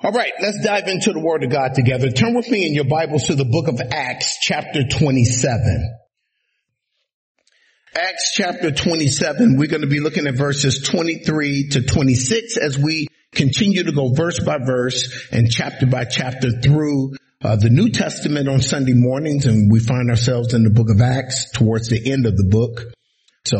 All right, let's dive into the Word of God together. Turn with me in your Bibles to the book of Acts, chapter 27. Acts chapter 27, we're going to be looking at verses 23 to 26 as we continue to go verse by verse and chapter by chapter through the New Testament on Sunday mornings, and we find ourselves in the book of Acts towards the end of the book. So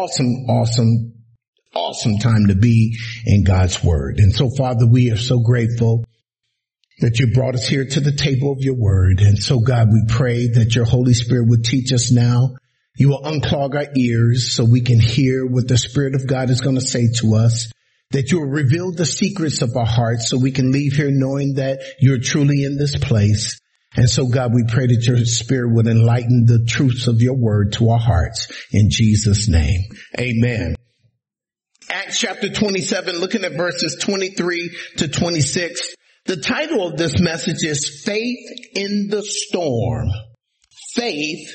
awesome time to be in God's Word. And so, Father, we are so grateful that you brought us here to the table of your Word. And so, God, we pray that your Holy Spirit would teach us now. You will unclog our ears so we can hear what the Spirit of God is going to say to us, that you will reveal the secrets of our hearts so we can leave here knowing that you're truly in this place. And so, God, we pray that your Spirit would enlighten the truths of your Word to our hearts. In Jesus' name, amen. Acts chapter 27, looking at verses 23 to 26. The title of this message is Faith in the Storm. Faith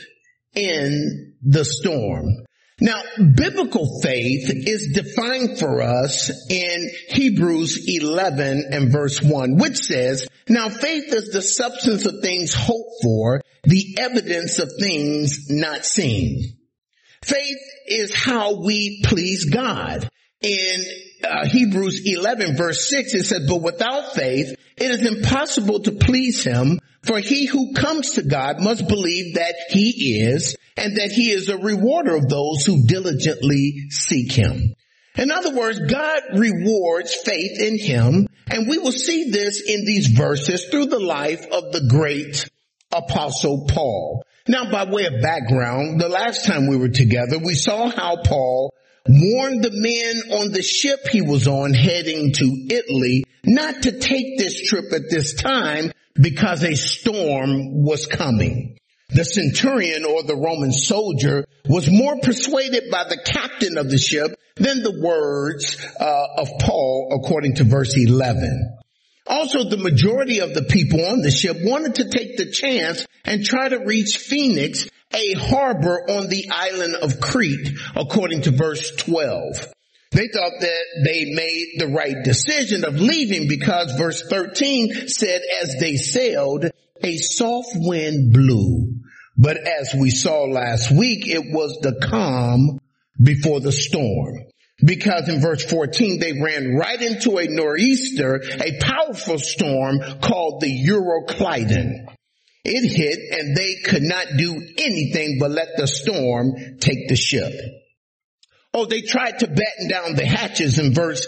in the storm. Now, biblical faith is defined for us in Hebrews 11 and verse 1, which says, now faith is the substance of things hoped for, the evidence of things not seen. Faith is how we please God. In Hebrews 11 verse 6, it said, but without faith, it is impossible to please him, for he who comes to God must believe that he is, and that he is a rewarder of those who diligently seek him. In other words, God rewards faith in him, and we will see this in these verses through the life of the great Apostle Paul. Now, by way of background, the last time we were together, we saw how Paul warned the men on the ship he was on heading to Italy not to take this trip at this time because a storm was coming. The centurion, or the Roman soldier, was more persuaded by the captain of the ship than the words of Paul, according to verse 11. Also, the majority of the people on the ship wanted to take the chance and try to reach Phoenix, a harbor on the island of Crete, according to verse 12. They thought that they made the right decision of leaving because verse 13 said, as they sailed, a soft wind blew. But as we saw last week, it was the calm before the storm. Because in verse 14, they ran right into a nor'easter, a powerful storm called the Euroclydon. It hit and they could not do anything but let the storm take the ship. Oh, they tried to batten down the hatches in verse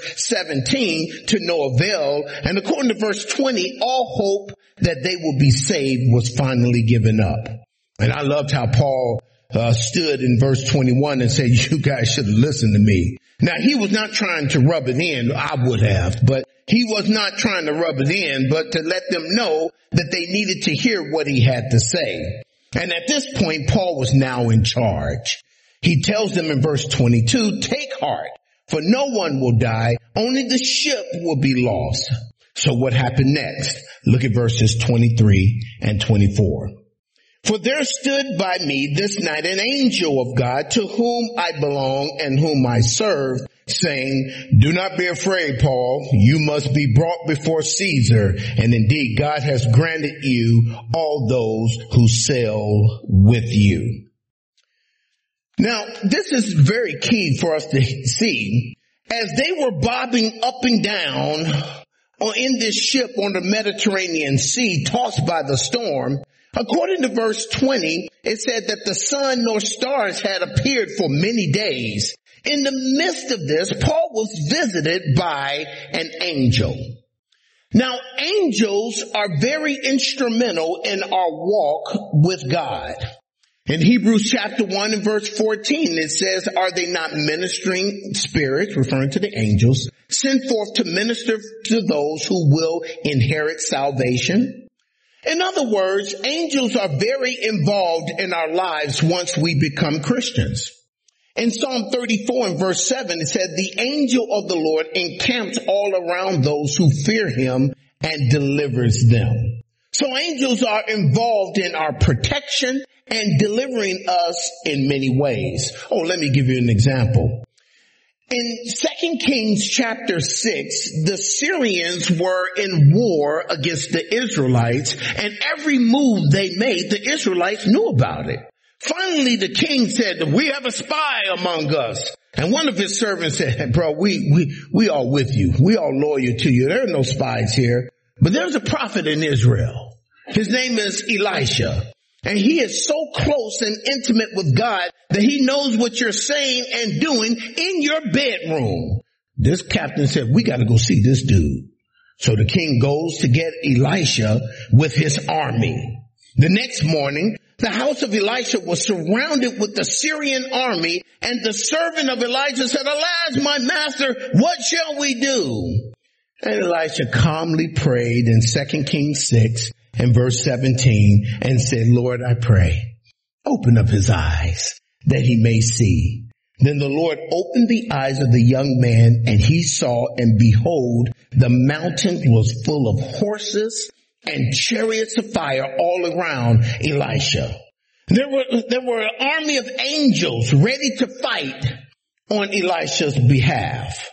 17 to no avail. And according to verse 20, all hope that they will be saved was finally given up. And I loved how Paul stood in verse 21 and said, you guys should have listened to me. Now, he was not trying to rub it in. I would have, but he was not trying to rub it in, but to let them know that they needed to hear what he had to say. And at this point, Paul was now in charge. He tells them in verse 22, take heart, for no one will die, only the ship will be lost. So what happened next? Look at verses 23 and 24. For there stood by me this night an angel of God to whom I belong and whom I serve, saying, do not be afraid, Paul. You must be brought before Caesar. And indeed, God has granted you all those who sail with you. Now, this is very key for us to see. As they were bobbing up and down in this ship on the Mediterranean Sea, tossed by the storm, according to verse 20, it said that the sun nor stars had appeared for many days. In the midst of this, Paul was visited by an angel. Now, angels are very instrumental in our walk with God. In Hebrews chapter 1 and verse 14, it says, are they not ministering spirits, referring to the angels, sent forth to minister to those who will inherit salvation? In other words, angels are very involved in our lives once we become Christians. In Psalm 34 and verse 7, it said, the angel of the Lord encamps all around those who fear him and delivers them. So angels are involved in our protection and delivering us in many ways. Oh, let me give you an example. In 2 Kings chapter 6, the Syrians were in war against the Israelites, and every move they made, the Israelites knew about it. Finally, the king said, "We have a spy among us." And one of his servants said, "Bro, we are with you. We are loyal to you. There are no spies here. But there's a prophet in Israel. His name is Elisha. And he is so close and intimate with God that he knows what you're saying and doing in your bedroom." This captain said, "We got to go see this dude." So the king goes to get Elisha with his army. The next morning, the house of Elisha was surrounded with the Syrian army, and the servant of Elijah said, "Alas, my master, what shall we do?" And Elisha calmly prayed in 2 Kings 6 and verse 17 and said, "Lord, I pray, open up his eyes that he may see." Then the Lord opened the eyes of the young man, and he saw, and behold, the mountain was full of horses and chariots of fire all around Elisha. There were an army of angels ready to fight on Elisha's behalf.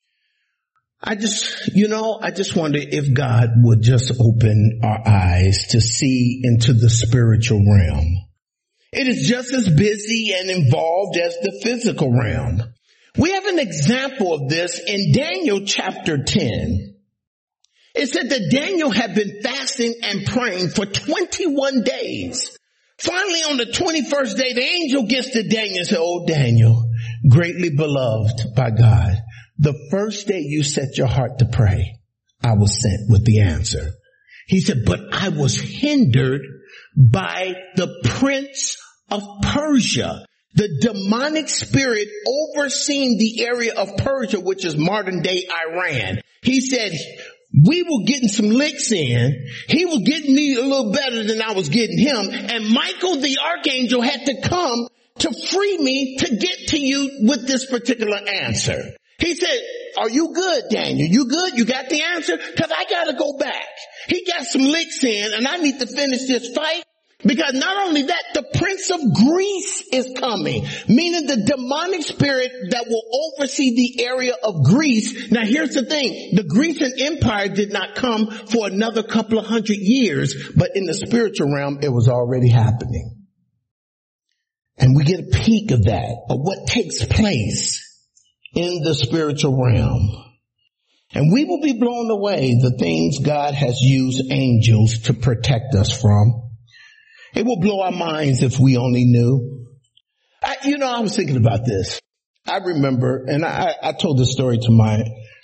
I just wonder if God would just open our eyes to see into the spiritual realm. It is just as busy and involved as the physical realm. We have an example of this in Daniel chapter 10. It said that Daniel had been fasting and praying for 21 days. Finally, on the 21st day, the angel gets to Daniel and says, "Oh, Daniel, greatly beloved by God, the first day you set your heart to pray, I was sent with the answer." He said, "But I was hindered by the prince of Persia," the demonic spirit overseeing the area of Persia, which is modern day Iran. He said, "We were getting some licks in. He was getting me a little better than I was getting him. And Michael the archangel had to come to free me to get to you with this particular answer." He said, "Are you good, Daniel? You good? You got the answer? Because I got to go back. He got some licks in, and I need to finish this fight. Because not only that, the prince of Greece is coming," meaning the demonic spirit that will oversee the area of Greece. Now here's the thing. The Grecian Empire did not come for another couple of 100 years, but in the spiritual realm, it was already happening. And we get a peek of that, of what takes place in the spiritual realm. And we will be blown away the things God has used angels to protect us from. It will blow our minds if we only knew. I was thinking about this. I remember, and I told this story to my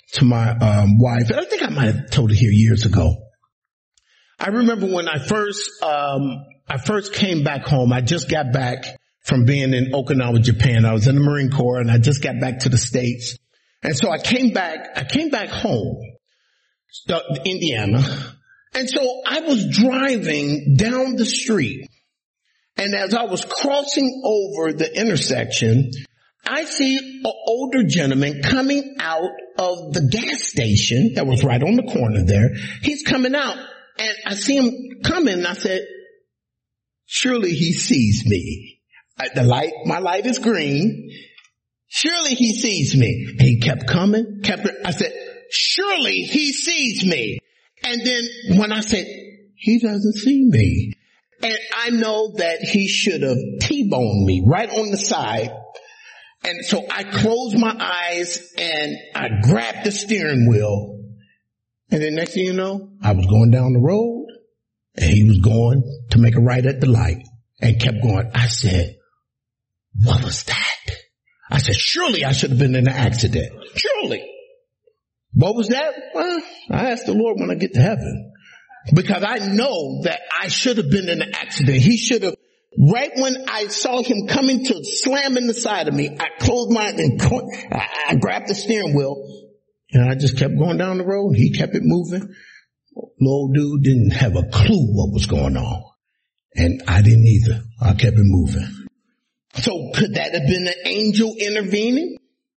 wife. I think I might have told it here years ago. I remember when I first came back home. I just got back from being in Okinawa, Japan. I was in the Marine Corps, and I just got back to the States. And so I came back home, Indiana. And so I was driving down the street, and as I was crossing over the intersection, I see an older gentleman coming out of the gas station that was right on the corner there. He's coming out, and I see him coming, and I said, "Surely he sees me. My light is green. Surely he sees me." And he kept coming, I said, "Surely he sees me." And then when I said, "He doesn't see me," and I know that he should have T-boned me right on the side. And so I closed my eyes and I grabbed the steering wheel. And then next thing you know, I was going down the road and he was going to make a right at the light and kept going. I said, "What was that?" I said, "Surely I should have been in an accident. Surely." What was that? Well, I asked the Lord when I get to heaven, because I know that I should have been in an accident. He should have, right when I saw him coming to slam in the side of me, I closed my eyes and I grabbed the steering wheel and I just kept going down the road. He kept it moving. The old dude didn't have a clue what was going on, and I didn't either. I kept it moving. So could that have been an angel intervening?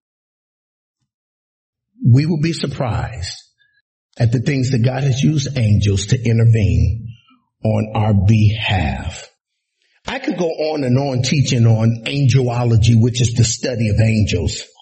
We will be surprised at the things that God has used angels to intervene on our behalf. I could go on and on teaching on angelology, which is the study of angels.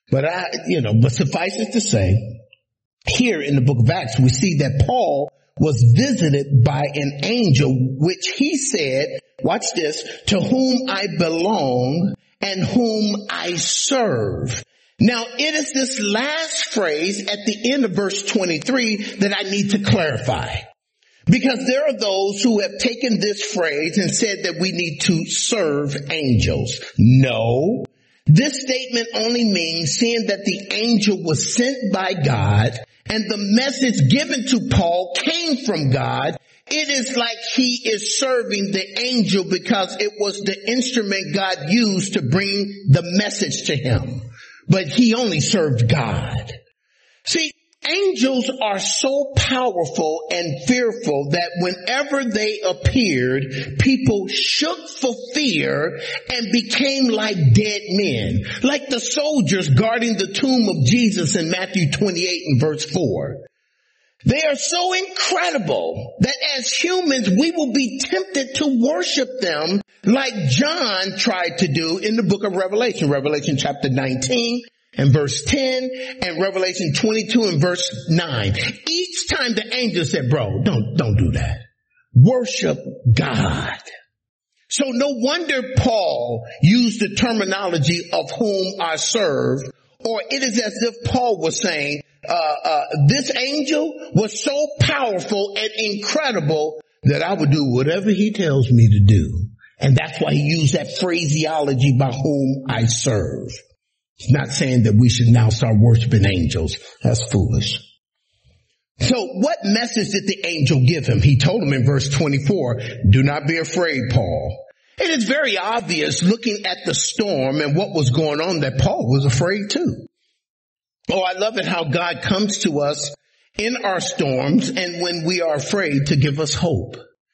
But suffice it to say, here in the book of Acts, we see that Paul was visited by an angel, which he said, watch this, to whom I belong and whom I serve. Now, it is this last phrase at the end of verse 23 that I need to clarify. Because there are those who have taken this phrase and said that we need to serve angels. No. This statement only means seeing that the angel was sent by God and the message given to Paul came from God. It is like he is serving the angel because it was the instrument God used to bring the message to him. But he only served God. See, angels are so powerful and fearful that whenever they appeared, people shook for fear and became like dead men, like the soldiers guarding the tomb of Jesus in Matthew 28 and verse 4. They are so incredible that as humans, we will be tempted to worship them like John tried to do in the book of Revelation, Revelation chapter 19 and verse 10 and Revelation 22 and verse 9. Each time the angel said, bro, don't do that. Worship God. So no wonder Paul used the terminology of whom I serve, or it is as if Paul was saying, this angel was so powerful and incredible that I would do whatever he tells me to do. And that's why he used that phraseology, by whom I serve. He's not saying that we should now start worshiping angels. That's foolish. So what message did the angel give him? He told him in verse 24, do not be afraid, Paul. It is very obvious looking at the storm and what was going on that Paul was afraid too. Oh, I love it how God comes to us in our storms and when we are afraid to give us hope.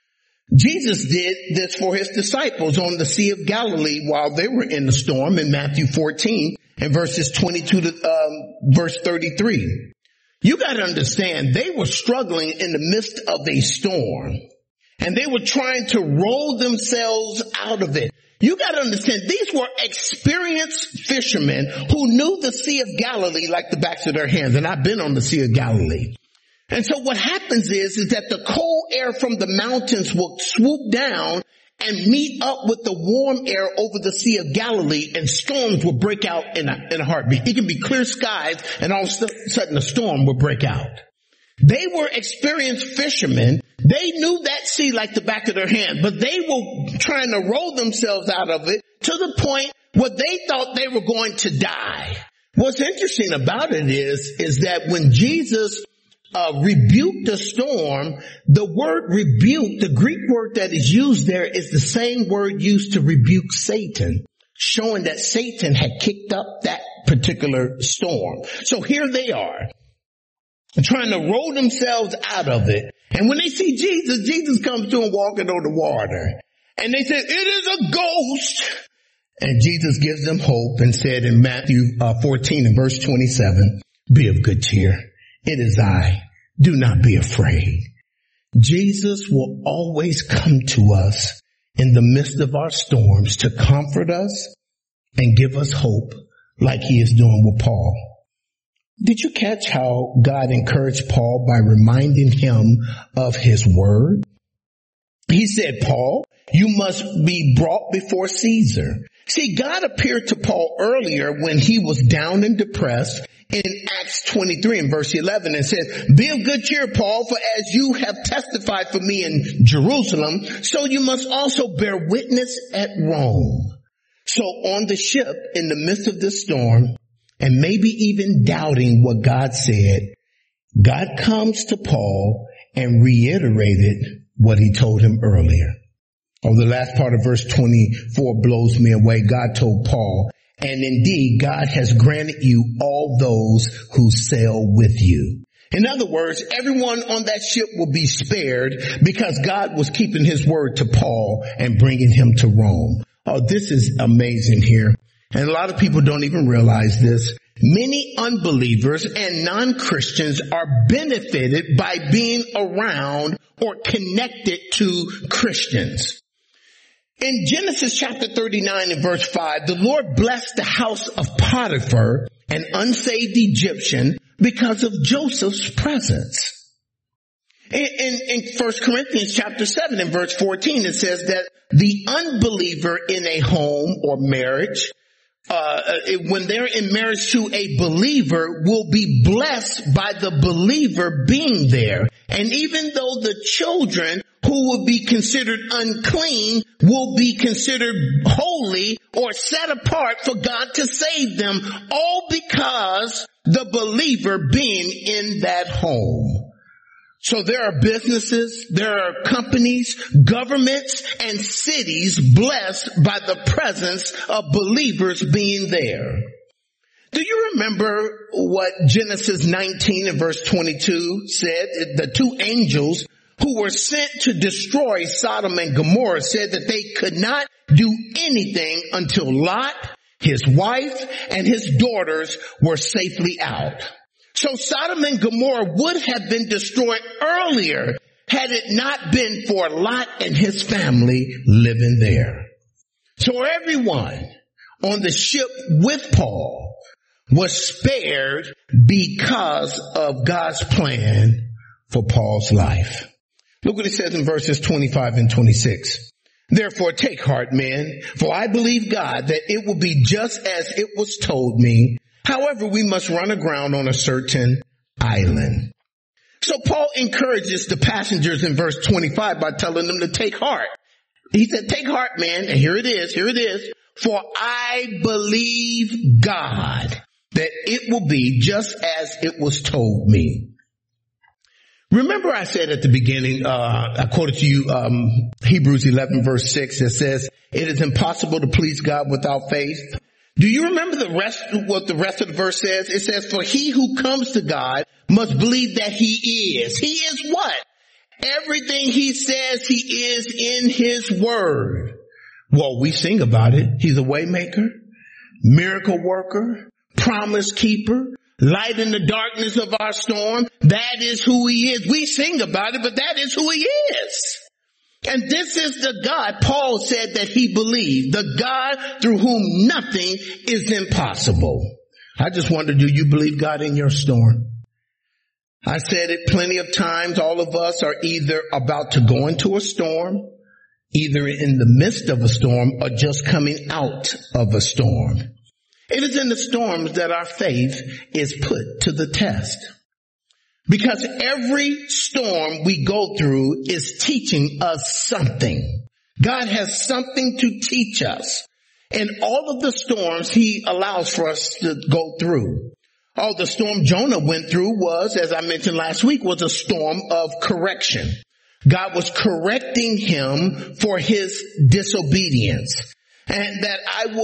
Jesus did this for his disciples on the Sea of Galilee while they were in the storm in Matthew 14 and verses 22 to verse 33. You got to understand, they were struggling in the midst of a storm and they were trying to roll themselves out of it. You got to understand, these were experienced fishermen who knew the Sea of Galilee like the backs of their hands. And I've been on the Sea of Galilee. And so what happens is that the cold air from the mountains will swoop down and meet up with the warm air over the Sea of Galilee, and storms will break out in a heartbeat. It can be clear skies and all of a sudden a storm will break out. They were experienced fishermen. They knew that sea like the back of their hand, but they were trying to roll themselves out of it to the point where they thought they were going to die. What's interesting about it is that when Jesus rebuked the storm, the word rebuke, the Greek word that is used there, is the same word used to rebuke Satan, showing that Satan had kicked up that particular storm. So here they are, trying to roll themselves out of it. And when they see Jesus, Jesus comes to them walking on the water. And they said, it is a ghost. And Jesus gives them hope and said in Matthew 14 and verse 27, be of good cheer. It is I. Do not be afraid. Jesus will always come to us in the midst of our storms to comfort us and give us hope like he is doing with Paul. Did you catch how God encouraged Paul by reminding him of his word? He said, Paul, you must be brought before Caesar. See, God appeared to Paul earlier when he was down and depressed in Acts 23 and verse 11 and said, be of good cheer, Paul, for as you have testified for me in Jerusalem, so you must also bear witness at Rome. So on the ship, in the midst of this storm, and maybe even doubting what God said, God comes to Paul and reiterated what he told him earlier. Oh, the last part of verse 24 blows me away. God told Paul, and indeed, God has granted you all those who sail with you. In other words, everyone on that ship will be spared because God was keeping his word to Paul and bringing him to Rome. Oh, this is amazing here. And a lot of people don't even realize this. Many unbelievers and non-Christians are benefited by being around or connected to Christians. In Genesis chapter 39 and verse 5, the Lord blessed the house of Potiphar an unsaved Egyptian, because of Joseph's presence. In 1 Corinthians chapter 7 and verse 14, it says that the unbeliever in a home or marriage, when they're in marriage to a believer, will be blessed by the believer being there. And even though the children who will be considered unclean will be considered holy or set apart for God to save them, all because the believer being in that home. So there are businesses, there are companies, governments, and cities blessed by the presence of believers being there. Do you remember what Genesis 19 and verse 22 said? The two angels who were sent to destroy Sodom and Gomorrah said that they could not do anything until Lot, his wife, and his daughters were safely out. So Sodom and Gomorrah would have been destroyed earlier had it not been for Lot and his family living there. So everyone on the ship with Paul was spared because of God's plan for Paul's life. Look what it says in verses 25 and 26. Therefore take heart, men, for I believe God that it will be just as it was told me. However, we must run aground on a certain island. So Paul encourages the passengers in verse 25 by telling them to take heart. He said, take heart, man. And here it is. For I believe God that it will be just as it was told me. Remember I said at the beginning, I quoted to you, Hebrews 11 verse 6 that says, it is impossible to please God without faith. Do you remember what the rest of the verse says? It says, for he who comes to God must believe that he is. He is what? Everything he says he is in his word. Well, we sing about it. He's a way maker, miracle worker, promise keeper, light in the darkness of our storm. That is who he is. We sing about it, but that is who he is. And this is the God Paul said that he believed, the God through whom nothing is impossible. I just wonder, do you believe God in your storm? I said it plenty of times. All of us are either about to go into a storm, either in the midst of a storm, or just coming out of a storm. It is in the storms that our faith is put to the test. Because every storm we go through is teaching us something. God has something to teach us. And all of the storms he allows for us to go through. Oh, the storm Jonah went through was, as I mentioned last week, was a storm of correction. God was correcting him for his disobedience. And that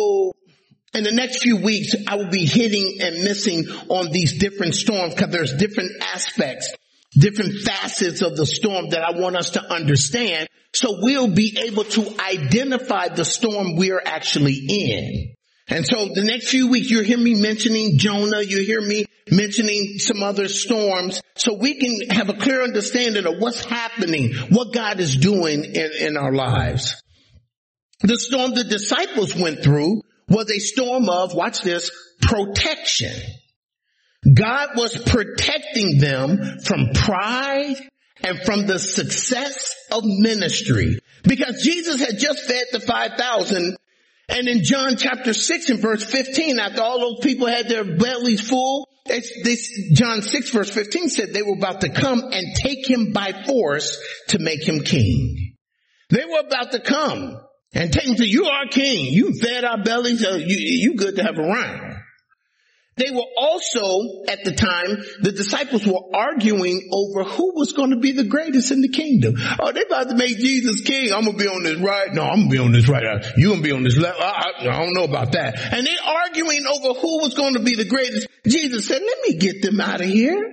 in the next few weeks, I will be hitting and missing on these different storms because there's different aspects, different facets of the storm that I want us to understand. So we'll be able to identify the storm we're actually in. And so the next few weeks, you'll hear me mentioning Jonah. You'll hear me mentioning some other storms so we can have a clear understanding of what's happening, what God is doing in our lives. The storm the disciples went through was a storm of, watch this, protection. God was protecting them from pride and from the success of ministry. Because Jesus had just fed the 5,000. And in John chapter 6 and verse 15, after all those people had their bellies full, John 6 verse 15 said they were about to come and take him by force to make him king. They were about to come and take him to, you are king. You fed our bellies. You good to have around. They were also, at the time, the disciples were arguing over who was going to be the greatest in the kingdom. Oh, they about to make Jesus king. I'm going to be on this right. No, I'm going to be on this right. You going to be on this left. I don't know about that. And they arguing over who was going to be the greatest. Jesus said, let me get them out of here.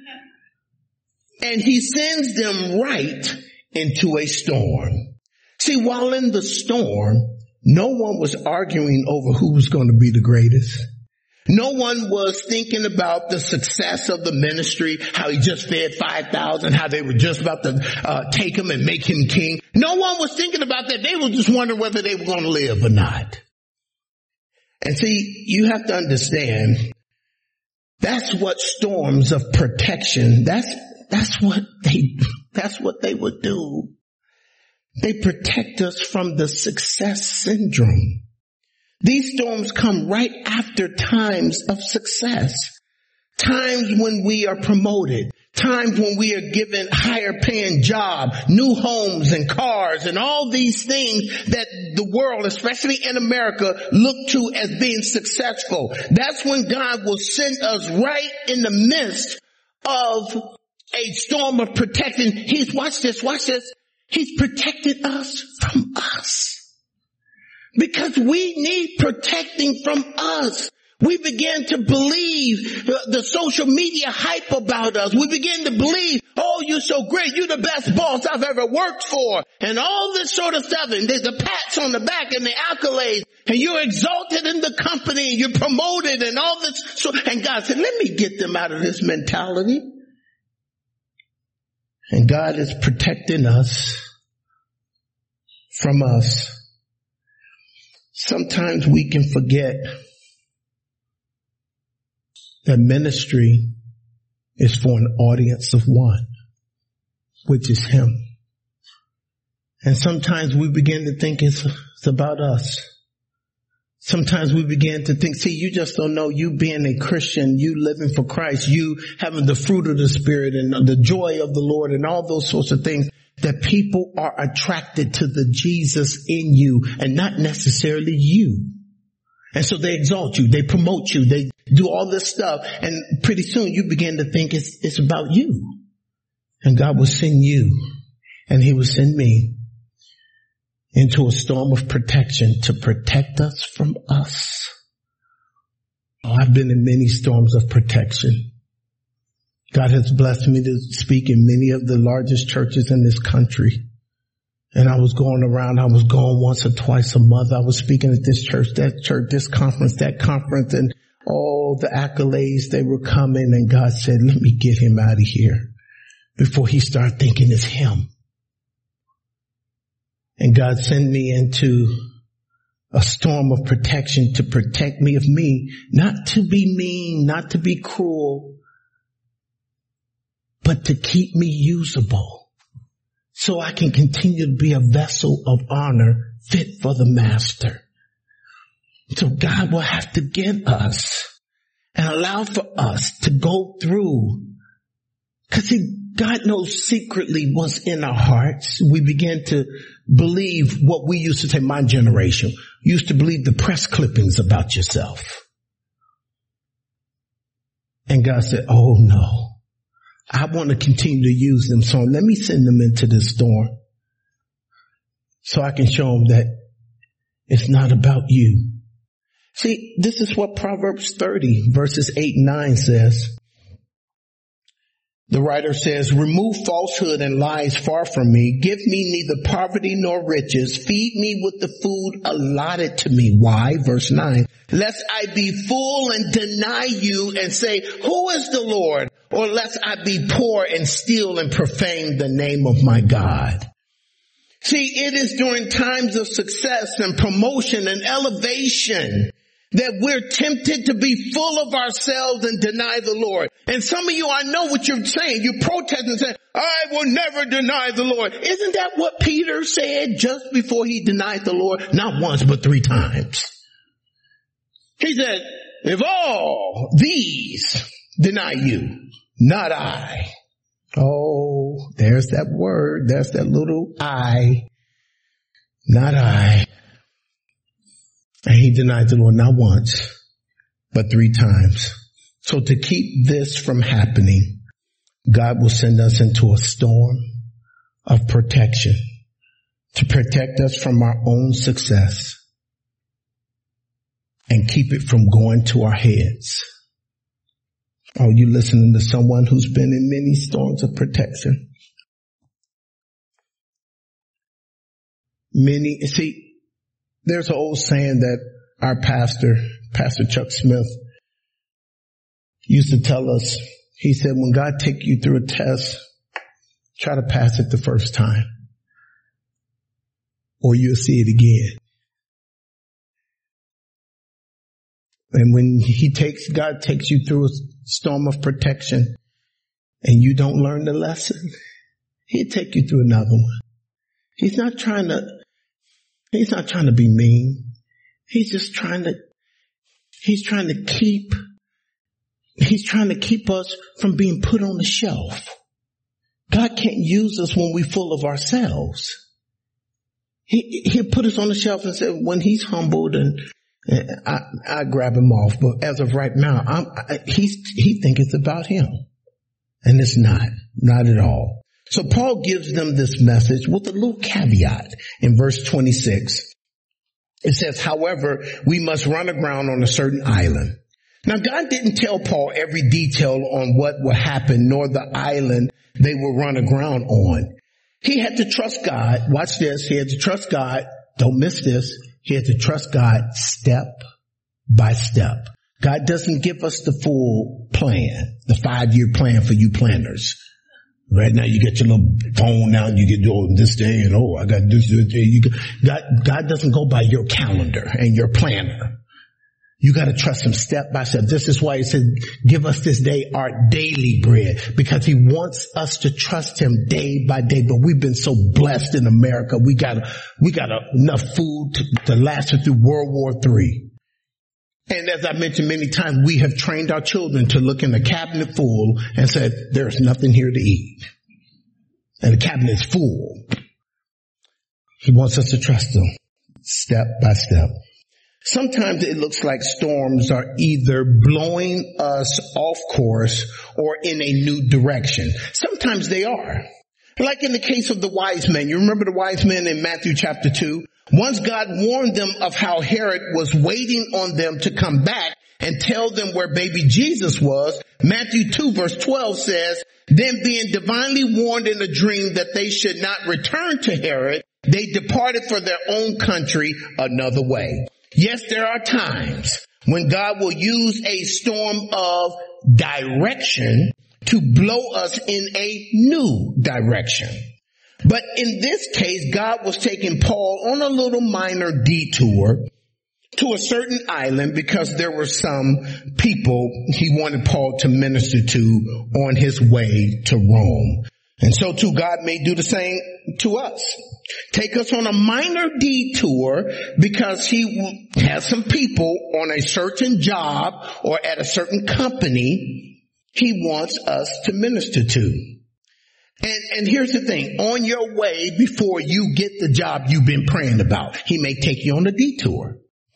And he sends them right into a storm. See, while in the storm, no one was arguing over who was going to be the greatest. No one was thinking about the success of the ministry, how he just fed 5,000, how they were just about to take him and make him king. No one was thinking about that. They were just wondering whether they were going to live or not. And see, you have to understand That's what storms of protection, that's what they would do. They protect us from the success syndrome. These storms come right after times of success. Times when we are promoted. Times when we are given higher paying job, new homes and cars and all these things that the world, especially in America, look to as being successful. That's when God will send us right in the midst of a storm of protection. Watch this. He's protected us from us. Because we need protecting from us. We begin to believe the social media hype about us. We begin to believe, oh, you're so great. You're the best boss I've ever worked for. And all this sort of stuff. And there's the pats on the back and the accolades. And you're exalted in the company. And you're promoted and all this. And God said, let me get them out of this mentality. And God is protecting us from us. Sometimes we can forget that ministry is for an audience of one, which is Him. And sometimes we begin to think it's about us. Sometimes we begin to think, see, you just don't know, you being a Christian, you living for Christ, you having the fruit of the Spirit and the joy of the Lord and all those sorts of things, that people are attracted to the Jesus in you and not necessarily you. And so they exalt you, they promote you, they do all this stuff, and pretty soon you begin to think it's about you. And God will send you, and He will send me into a storm of protection to protect us from us. Oh, I've been in many storms of protection. God has blessed me to speak in many of the largest churches in this country. And I was going around, I was going once or twice a month. I was speaking at this church, that church, this conference, that conference, and all the accolades, they were coming. And God said, let me get him out of here before he started thinking it's him. And God sent me into a storm of protection to protect me of me, not to be mean, not to be cruel, but to keep me usable. So I can continue to be a vessel of honor fit for the master. So God will have to get us and allow for us to go through. Because God knows secretly what's in our hearts. We begin to believe what we used to say, my generation used to believe the press clippings about yourself. And God said, oh no. I want to continue to use them, so let me send them into this storm so I can show them that it's not about you. See, this is what Proverbs 30 verses 8 and 9 says. The writer says, remove falsehood and lies far from me. Give me neither poverty nor riches. Feed me with the food allotted to me. Why? Verse 9. Lest I be full and deny you and say, who is the Lord? Or lest I be poor and steal and profane the name of my God. See, it is during times of success and promotion and elevation that we're tempted to be full of ourselves and deny the Lord. And some of you, I know what you're saying. You're protesting and saying, I will never deny the Lord. Isn't that what Peter said just before he denied the Lord? Not once, but 3 times. He said, if all these deny you, not I. Oh, there's that word. There's that little I. Not I. And he denied the Lord not once, but 3 times. So to keep this from happening, God will send us into a storm of protection to protect us from our own success and keep it from going to our heads. Are you listening to someone who's been in many storms of protection? See, there's an old saying that our pastor, Pastor Chuck Smith, used to tell us. He said, when God takes you through a test, try to pass it the first time, or you'll see it again. And when God takes you through a storm of protection and you don't learn the lesson, he'll take you through another one. He's not trying to be mean. He's trying to keep us from being put on the shelf. God can't use us when we're full of ourselves. He'll put us on the shelf and say, when he's humbled, and I grab him off. But as of right now, he thinks it's about him. And it's not at all. So Paul gives them this message with a little caveat in verse 26. It says, however, we must run aground on a certain island. Now, God didn't tell Paul every detail on what would happen, nor the island they will run aground on. He had to trust God. Watch this. He had to trust God. Don't miss this. He had to trust God step by step. God doesn't give us the full plan, the 5-year plan for you planners. Right now you get your little phone out and you get this day and I got this day. God doesn't go by your calendar and your planner. You got to trust him step by step. This is why he said, give us this day our daily bread, because he wants us to trust him day by day. But we've been so blessed in America. We got enough food to last us through World War III. And as I mentioned many times, we have trained our children to look in the cabinet full and said, there's nothing here to eat. And the cabinet is full. He wants us to trust him step by step. Sometimes it looks like storms are either blowing us off course or in a new direction. Sometimes they are. Like in the case of the wise men. You remember the wise men in Matthew chapter 2? Once God warned them of how Herod was waiting on them to come back and tell them where baby Jesus was, Matthew 2 verse 12 says, then being divinely warned in a dream that they should not return to Herod, they departed for their own country another way. Yes, there are times when God will use a storm of direction to blow us in a new direction. But in this case, God was taking Paul on a little minor detour to a certain island because there were some people he wanted Paul to minister to on his way to Rome. And so too, God may do the same to us. Take us on a minor detour because he has some people on a certain job or at a certain company he wants us to minister to. And here's the thing. On your way, before you get the job you've been praying about, he may take you on a detour.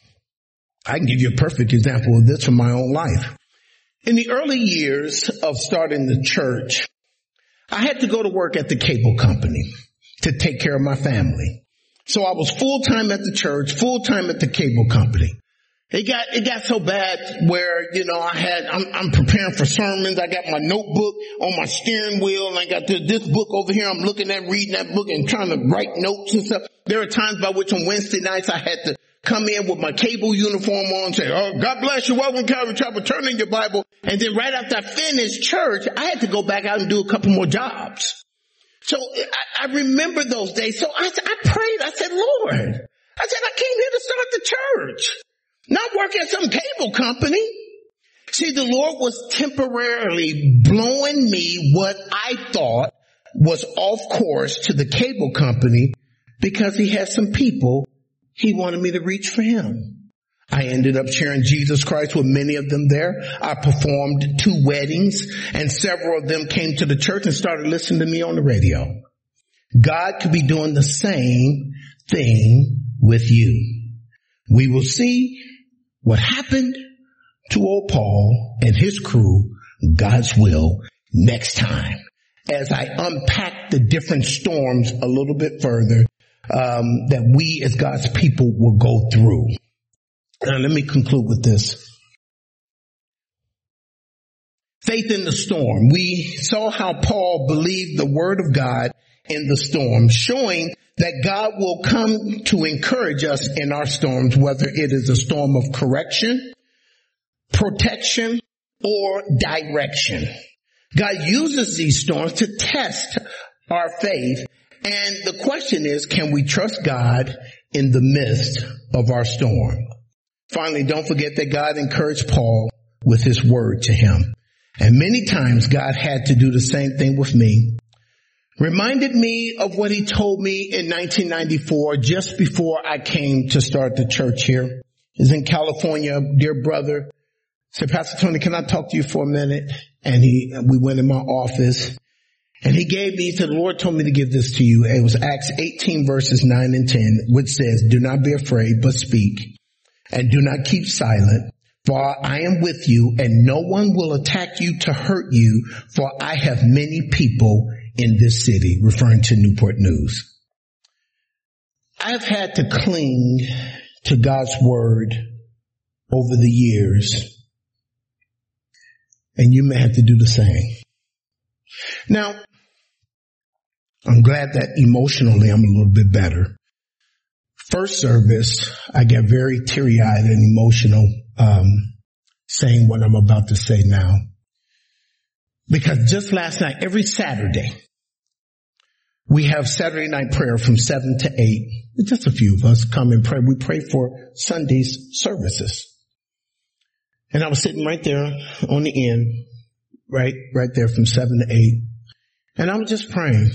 I can give you a perfect example of this from my own life. In the early years of starting the church, I had to go to work at the cable company to take care of my family. So I was full-time at the church, full-time at the cable company. It got so bad where, I'm preparing for sermons. I got my notebook on my steering wheel and I got this book over here. I'm looking at reading that book and trying to write notes and stuff. There are times by which on Wednesday nights I had to come in with my cable uniform on and say, oh, God bless you. Welcome, Calvary Chapel. Turn in your Bible. And then right after I finished church, I had to go back out and do a couple more jobs. So I remember those days. So I prayed. I said, Lord, I came here to start the church, not work at some cable company. See, the Lord was temporarily blowing me what I thought was off course to the cable company because he had some people he wanted me to reach for him. I ended up sharing Jesus Christ with many of them there. I performed 2 weddings and several of them came to the church and started listening to me on the radio. God could be doing the same thing with you. We will see what happened to old Paul and his crew, God's will, next time, as I unpack the different storms a little bit further that we as God's people will go through. Now let me conclude with this. Faith in the storm. We saw how Paul believed the word of God in the storm, showing that God will come to encourage us in our storms, whether it is a storm of correction, protection, or direction. God uses these storms to test our faith. And the question is, can we trust God in the midst of our storm? Finally, don't forget that God encouraged Paul with his word to him. And many times God had to do the same thing with me. Reminded me of what he told me in 1994, just before I came to start the church here. He's in California, dear brother. Said, Pastor Tony, can I talk to you for a minute? And we went in my office and he said, the Lord told me to give this to you. It was Acts 18 verses 9 and 10, which says, do not be afraid, but speak, and do not keep silent, for I am with you, and no one will attack you to hurt you, for I have many people in this city, referring to Newport News. I've had to cling to God's word over the years, and you may have to do the same. Now, I'm glad that emotionally I'm a little bit better. First service, I get very teary-eyed and emotional saying what I'm about to say now. Because just last night, every Saturday, we have Saturday night prayer from 7 to 8. Just a few of us come and pray. We pray for Sunday's services. And I was sitting right there on the end, right there from 7 to 8. And I was just praying.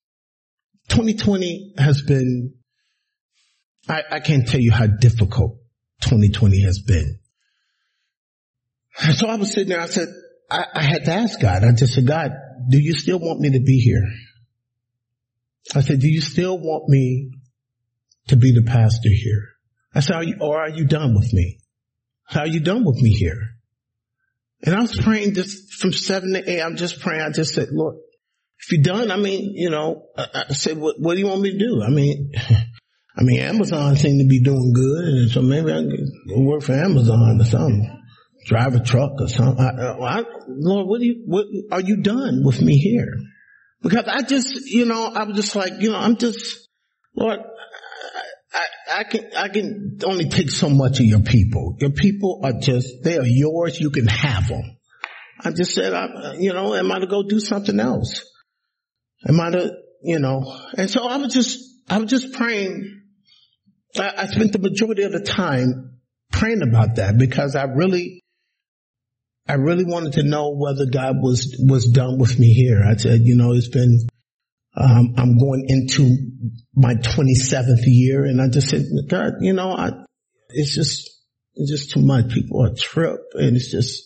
2020 has been, I can't tell you how difficult 2020 has been. And so I was sitting there, I said, I had to ask God. I just said, God, do you still want me to be here? I said, do you still want me to be the pastor here? I said, are you done with me? Are you done with me here? And I was praying just from 7 to 8. I'm just praying. I just said, Lord, if you're done, I said, what do you want me to do? I mean, Amazon seemed to be doing good, and so maybe I can work for Amazon or something. Drive a truck or something. Lord, are you done with me here? Because I was just like, Lord, I can only take so much of your people. Your people they are yours. You can have them. I just said, am I to go do something else? Am I to, and so I was just praying. I spent the majority of the time praying about that because I really wanted to know whether God was done with me here. I said, it's been, I'm going into my 27th year, and I just said, God, it's just too much. People are trip, and it's just,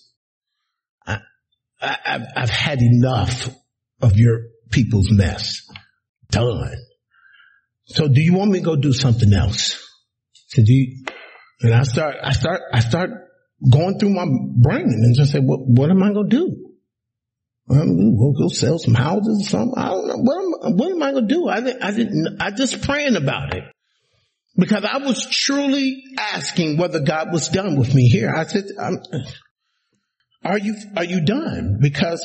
I've had enough of your people's mess. Done. So do you want me to go do something else? So and I start going through my brain and just say, what am I going to do? We'll go sell some houses or something. I don't know. What am I going to do? I just praying about it because I was truly asking whether God was done with me here. I said, are you done? Because,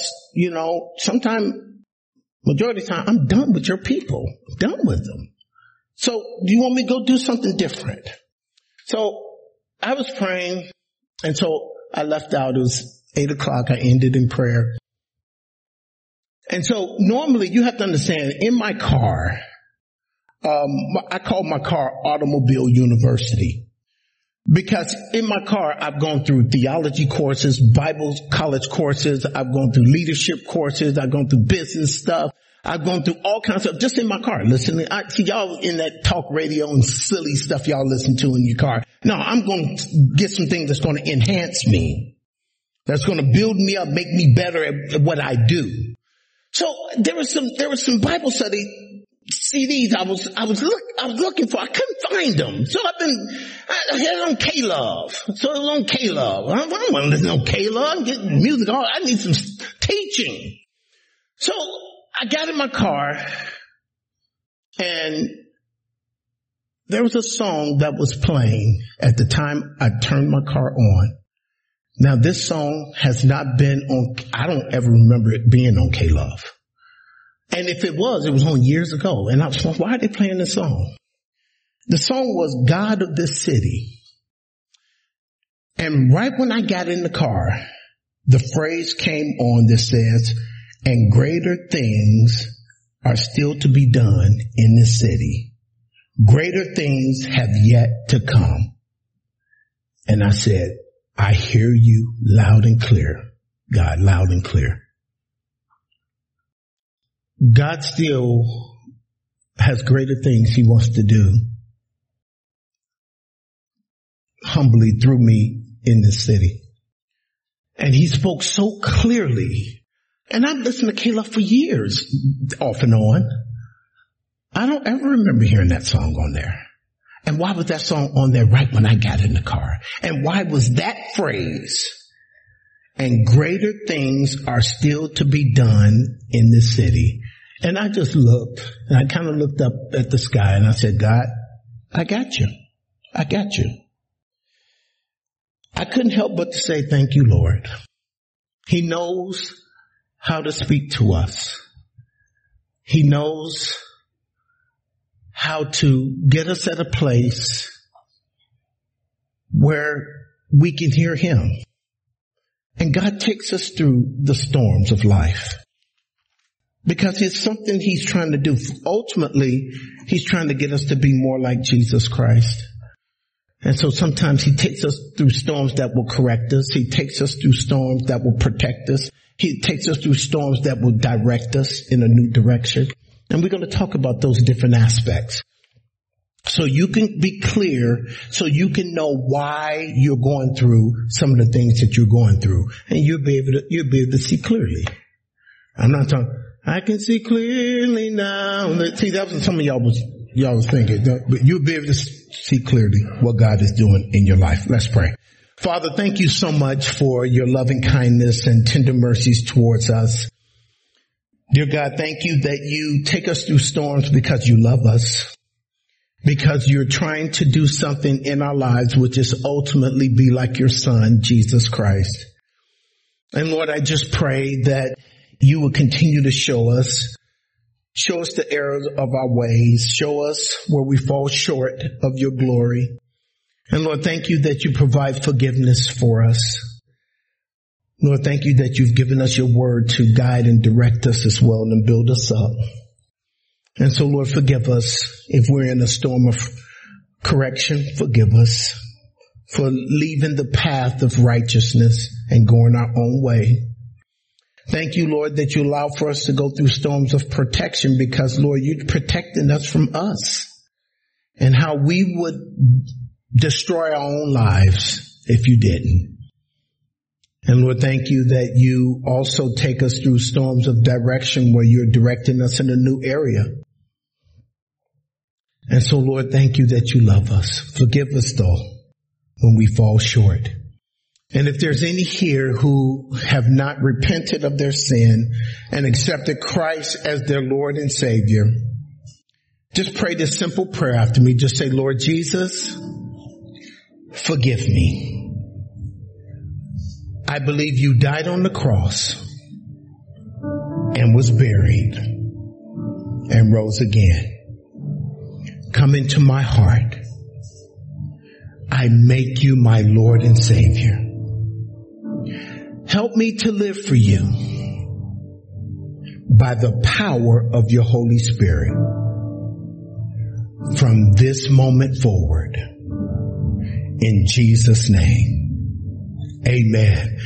majority of the time, I'm done with your people. I'm done with them. So do you want me to go do something different? So I was praying. And so I left out. It was 8:00. I ended in prayer. And so normally you have to understand, in my car, I call my car Automobile University. Because in my car, I've gone through theology courses, Bible college courses. I've gone through leadership courses. I've gone through business stuff. I've gone through all kinds of stuff just in my car. Listening, I see y'all in that talk radio and silly stuff y'all listen to in your car. No, I'm going to get some things that's going to enhance me. That's going to build me up, make me better at what I do. So there was some Bible study CDs I was looking for. I couldn't find them. So I had it on K-Love. So it was on K-Love. I don't want to listen on K-Love. I'm getting music. I need some teaching. So I got in my car and there was a song that was playing at the time I turned my car on. Now this song has not been on, I don't ever remember it being on K-Love. And if it was on years ago. And I was like, why are they playing this song? The song was God of This City. And right when I got in the car, the phrase came on that says, and greater things are still to be done in this city. Greater things have yet to come. And I said, I hear you loud and clear, God, loud and clear. God still has greater things he wants to do humbly through me in this city. And he spoke so clearly. And I've listened to Kayla for years, off and on. I don't ever remember hearing that song on there. And why was that song on there right when I got in the car? And why was that phrase, and greater things are still to be done in this city? And I just looked, and I kind of looked up at the sky, and I said, God, I got you. I got you. I couldn't help but to say, thank you, Lord. He knows how to speak to us. He knows how to get us at a place where we can hear him. And God takes us through the storms of life because it's something he's trying to do. Ultimately, he's trying to get us to be more like Jesus Christ. And so sometimes he takes us through storms that will correct us. He takes us through storms that will protect us. He takes us through storms that will direct us in a new direction. And we're going to talk about those different aspects so you can be clear, so you can know why you're going through some of the things that you're going through. And you'll be able to see clearly. I'm not talking, I can see clearly now. See, that was what some of y'all was thinking, but you'll be able to see clearly what God is doing in your life. Let's pray. Father, thank you so much for your loving kindness and tender mercies towards us. Dear God, thank you that you take us through storms because you love us, because you're trying to do something in our lives, which is ultimately be like your son, Jesus Christ. And Lord, I just pray that you will continue to show us the errors of our ways, show us where we fall short of your glory. And Lord, thank you that you provide forgiveness for us. Lord, thank you that you've given us your word to guide and direct us as well and build us up. And so, Lord, forgive us if we're in a storm of correction. Forgive us for leaving the path of righteousness and going our own way. Thank you, Lord, that you allow for us to go through storms of protection because, Lord, you're protecting us from us and how we would destroy our own lives if you didn't. And Lord, thank you that you also take us through storms of direction where you're directing us in a new area. And so, Lord, thank you that you love us. Forgive us, though, when we fall short. And if there's any here who have not repented of their sin and accepted Christ as their Lord and Savior, just pray this simple prayer after me. Just say, Lord Jesus, forgive me. I believe you died on the cross and was buried and rose again. Come into my heart. I make you my Lord and Savior. Help me to live for you by the power of your Holy Spirit from this moment forward. In Jesus' name, amen.